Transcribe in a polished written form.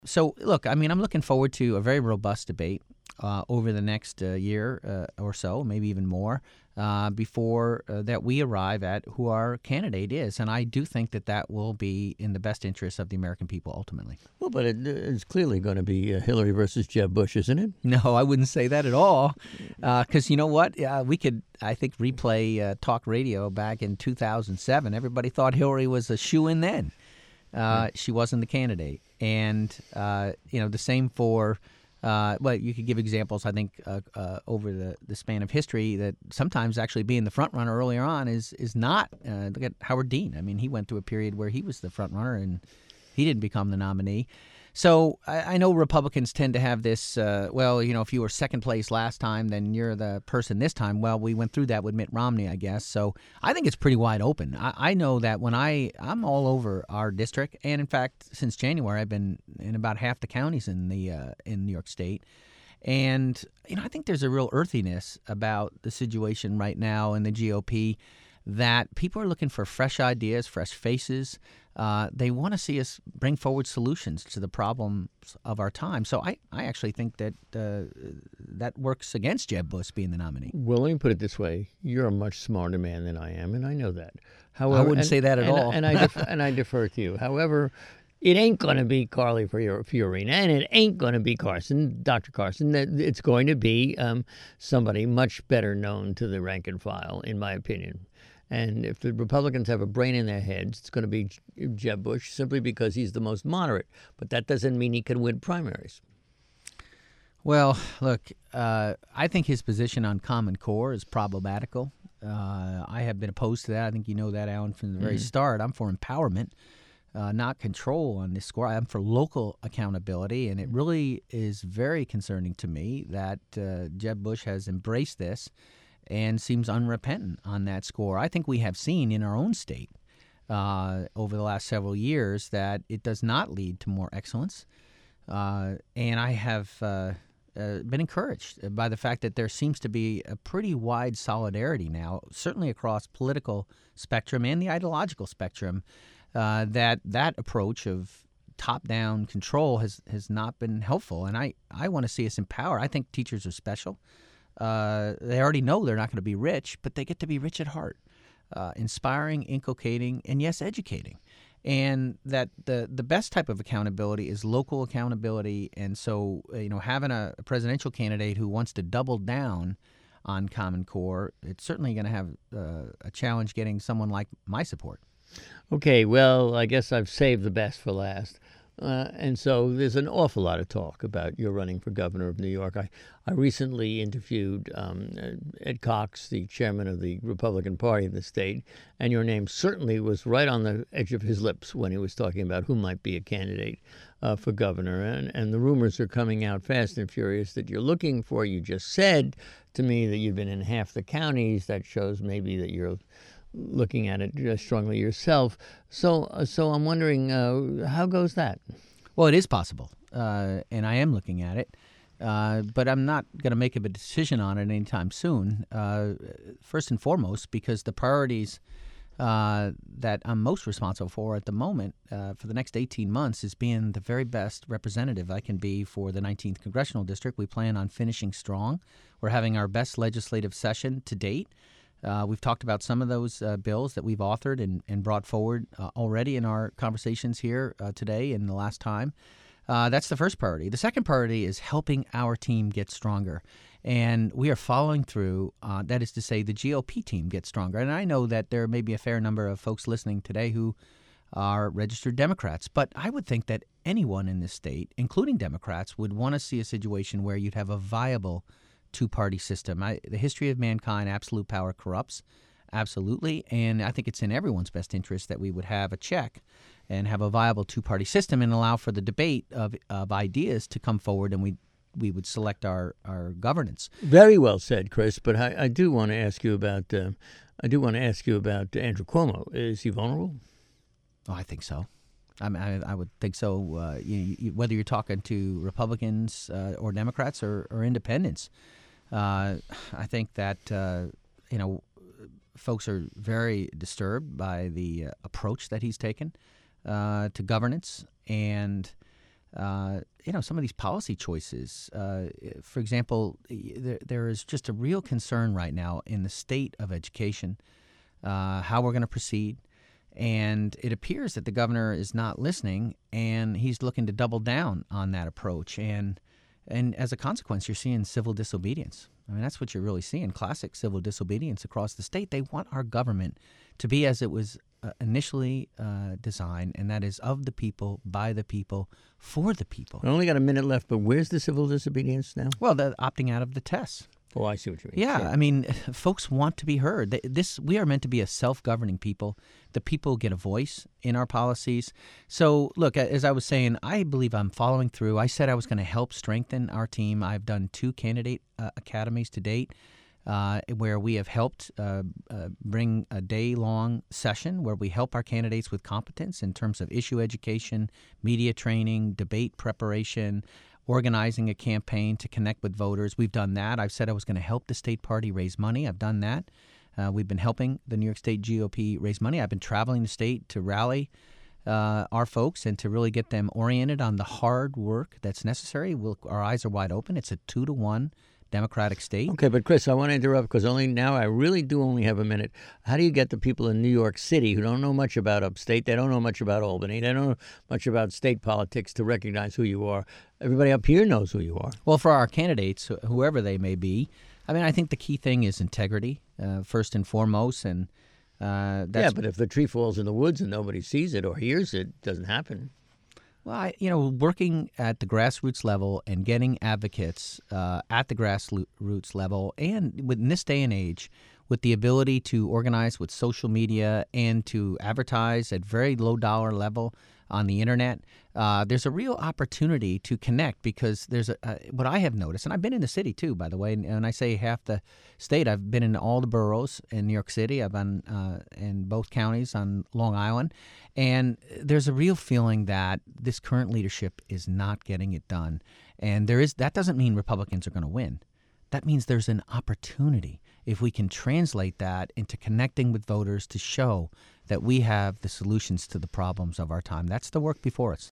So, look, I mean, I'm looking forward to a very robust debate over the next year or so, maybe even more, before that we arrive at who our candidate is. And I do think that that will be in the best interest of the American people ultimately. Well, but it's clearly going to be Hillary versus Jeb Bush, isn't it? No, I wouldn't say that at all. Because you know what? We could, I think, replay talk radio back in 2007. Everybody thought Hillary was a shoo-in then. She wasn't the candidate. And, the same for, well, you could give examples, I think, over the span of history that sometimes actually being the front runner earlier on is not. Look at Howard Dean. I mean, he went through a period where he was the front runner and he didn't become the nominee. So I know Republicans tend to have this, if you were second place last time, then you're the person this time. Well, we went through that with Mitt Romney, I guess. So I think it's pretty wide open. I know that when I'm all over our district, and in fact, since January, I've been in about half the counties in New York State. And, I think there's a real earthiness about the situation right now in the GOP that people are looking for fresh ideas, fresh faces. They want to see us bring forward solutions to the problems of our time. So I actually think that that works against Jeb Bush being the nominee. Well, let me put it this way. You're a much smarter man than I am, and I know that. However, I wouldn't say that at all. And I defer to you. However, it ain't going to be Carly Fiorina, and it ain't going to be Dr. Carson. It's going to be somebody much better known to the rank and file, in my opinion. And if the Republicans have a brain in their heads, it's going to be Jeb Bush simply because he's the most moderate. But that doesn't mean he can win primaries. Well, look, I think his position on Common Core is problematical. I have been opposed to that. I think you know that, Alan, from the very start. I'm for empowerment, not control on this score. I'm for local accountability, and it really is very concerning to me that Jeb Bush has embraced this and seems unrepentant on that score. I think we have seen in our own state over the last several years that it does not lead to more excellence. And I have been encouraged by the fact that there seems to be a pretty wide solidarity now, certainly across political spectrum and the ideological spectrum, that approach of top-down control has not been helpful. And I want to see us empower. I think teachers are special. They already know they're not going to be rich, but they get to be rich at heart, inspiring, inculcating, and yes, educating. And that the best type of accountability is local accountability. And so, having a presidential candidate who wants to double down on Common Core, it's certainly going to have a challenge getting someone like my support. Okay, well, I guess I've saved the best for last. And so there's an awful lot of talk about your running for governor of New York. I recently interviewed Ed Cox, the chairman of the Republican Party of the state, and your name certainly was right on the edge of his lips when he was talking about who might be a candidate for governor. And the rumors are coming out fast and furious that you're looking for. You just said to me that you've been in half the counties. That shows maybe that you're looking at it strongly yourself. So I'm wondering, how goes that? Well, it is possible, and I am looking at it, but I'm not going to make a decision on it anytime soon. First and foremost, because the priorities that I'm most responsible for at the moment for the next 18 months is being the very best representative I can be for the 19th Congressional District. We plan on finishing strong. We're having our best legislative session to date. We've talked about some of those bills that we've authored and brought forward already in our conversations here today and the last time. That's the first priority. The second priority is helping our team get stronger. And we are following through, that is to say, the GOP team gets stronger. And I know that there may be a fair number of folks listening today who are registered Democrats. But I would think that anyone in this state, including Democrats, would want to see a situation where you'd have a viable two-party system. The history of mankind, absolute power corrupts, absolutely, and I think it's in everyone's best interest that we would have a check and have a viable two-party system and allow for the debate of ideas to come forward, and we would select our governance. Very well said, Chris. But I do want to ask you about Andrew Cuomo. Is he vulnerable? Oh, I think so. I would think so. Whether you're talking to Republicans or Democrats or independents. I think that folks are very disturbed by the approach that he's taken to governance, and some of these policy choices. For example, there is just a real concern right now in the state of education, how we're going to proceed. And it appears that the governor is not listening, and he's looking to double down on that approach. And as a consequence, you're seeing civil disobedience. I mean, that's what you're really seeing, classic civil disobedience across the state. They want our government to be as it was initially designed, and that is of the people, by the people, for the people. I only got a minute left, but where's the civil disobedience now? Well, the opting out of the tests. Oh, I see what you mean. Yeah, Sure. I mean, folks want to be heard. We are meant to be a self-governing people. The people get a voice in our policies. So, look, as I was saying, I believe I'm following through. I said I was going to help strengthen our team. I've done 2 candidate academies to date, where we have helped bring a day-long session where we help our candidates with competence in terms of issue education, media training, debate preparation, organizing a campaign to connect with voters. We've done that. I've said I was going to help the state party raise money. I've done that. We've been helping the New York State GOP raise money. I've been traveling the state to rally our folks and to really get them oriented on the hard work that's necessary. Our eyes are wide open. It's a 2-to-1 Democratic state. Okay, but Chris, I want to interrupt because I really do only have a minute. How do you get the people in New York City who don't know much about upstate, they don't know much about Albany, they don't know much about state politics to recognize who you are? Everybody up here knows who you are. Well, for our candidates, whoever they may be, I mean, I think the key thing is integrity, first and foremost, and that's... but if the tree falls in the woods and nobody sees it or hears it, it doesn't happen. Well, working at the grassroots level and getting advocates at the grassroots level, and in this day and age, with the ability to organize with social media and to advertise at very low dollar level on the internet, there's a real opportunity to connect, because there's what I have noticed, and I've been in the city too, by the way, and I say half the state. I've been in all the boroughs in New York City. I've been in both counties on Long Island, and there's a real feeling that this current leadership is not getting it done. And that doesn't mean Republicans are going to win. That means there's an opportunity if we can translate that into connecting with voters to show that we have the solutions to the problems of our time. That's the work before us.